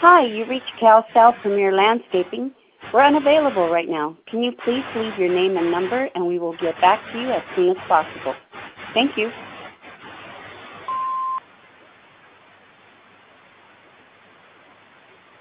Hi, you reached CalSal Premier Landscaping. We're unavailable right now. Can you please leave your name and number, and we will get back to you as soon as possible. Thank you.